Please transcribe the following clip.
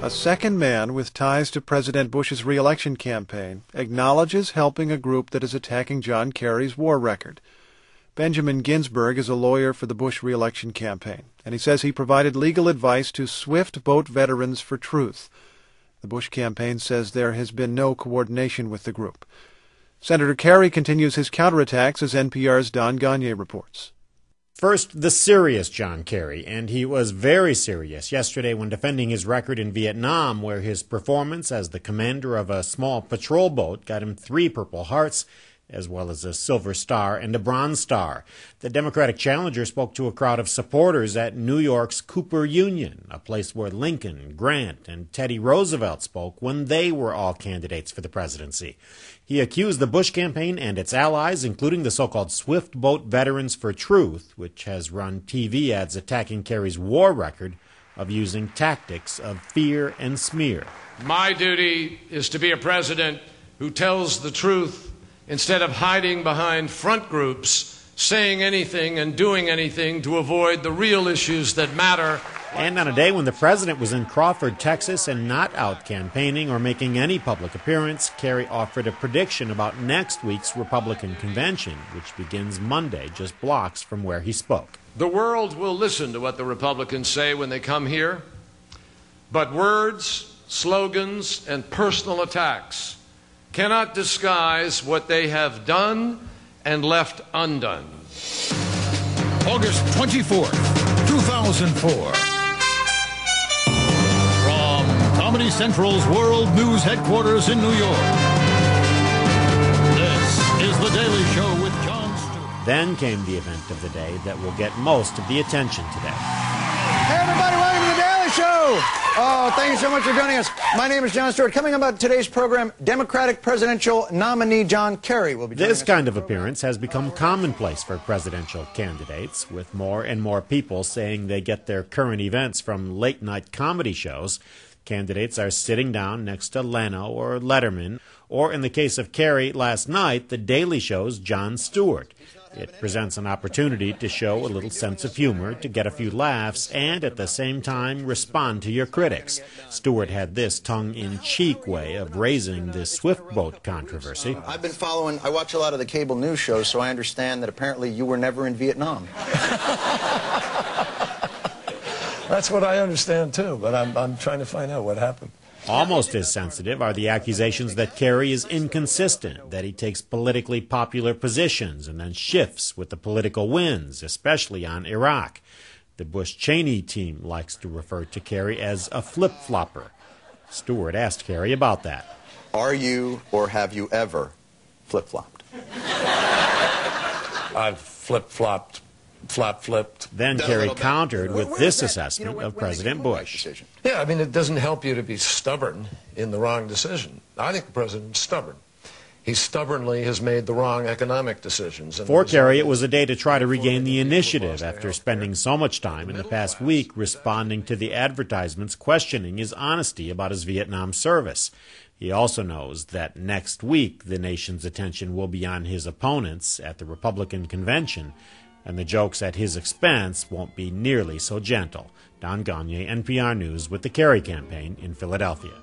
A second man with ties to President Bush's re-election campaign acknowledges helping a group that is attacking John Kerry's war record. Benjamin Ginsberg is a lawyer for the Bush re-election campaign, and he says he provided legal advice to Swift Boat Veterans for Truth. The Bush campaign says there has been no coordination with the group. Senator Kerry continues his counterattacks as NPR's Don Gagné reports. First, the serious John Kerry, and he was very serious yesterday when defending his record in Vietnam, where his performance as the commander of a small patrol boat got him 3 Purple Hearts, as well as a Silver Star and a Bronze Star. The Democratic challenger spoke to a crowd of supporters at New York's Cooper Union, a place where Lincoln, Grant, and Teddy Roosevelt spoke when they were all candidates for the presidency. He accused the Bush campaign and its allies, including the so-called Swift Boat Veterans for Truth, which has run TV ads attacking Kerry's war record, of using tactics of fear and smear. My duty is to be a president who tells the truth instead of hiding behind front groups, saying anything and doing anything to avoid the real issues that matter. And on a day when the president was in Crawford, Texas, and not out campaigning or making any public appearance, Kerry offered a prediction about next week's Republican convention, which begins Monday, just blocks from where he spoke. The world will listen to what the Republicans say when they come here, but words, slogans, and personal attacks cannot disguise what they have done and left undone. August 24th, 2004. From Comedy Central's World News headquarters in New York, this is The Daily Show with Jon Stewart. Then came the event of the day that will get most of the attention today. Hey, everybody, welcome to The Daily Show. Oh, thank you so much for joining us. My name is Jon Stewart. Coming up on today's program, Democratic presidential nominee John Kerry will be joining us. This kind of appearance has become commonplace for presidential candidates, with more and more people saying they get their current events from late-night comedy shows. Candidates are sitting down next to Leno or Letterman, or in the case of Kerry last night, The Daily Show's Jon Stewart. It presents an opportunity to show a little sense of humor, to get a few laughs, and at the same time respond to your critics. Stewart had this tongue-in-cheek way of raising the Swift boat controversy. I've been following, I watch a lot of the cable news shows, so I understand that apparently you were never in Vietnam. That's what I understand, too, but I'm trying to find out what happened. Almost as sensitive are the accusations that Kerry is inconsistent, that he takes politically popular positions and then shifts with the political winds, especially on Iraq. The Bush-Cheney team likes to refer to Kerry as a flip-flopper. Stewart asked Kerry about that. Are you or have you ever flip-flopped? I've flip-flopped, flap-flipped. Then Kerry countered with this assessment of President Bush. Yeah, I mean, it doesn't help you to be stubborn in the wrong decision. I think the president's stubborn. He stubbornly has made the wrong economic decisions. For Kerry, it was a day to try to regain the initiative after spending so much time in the past week responding to the advertisements questioning his honesty about his Vietnam service. He also knows that next week the nation's attention will be on his opponents at the Republican convention, and the jokes at his expense won't be nearly so gentle. Don Gagné, NPR News, with the Kerry campaign in Philadelphia.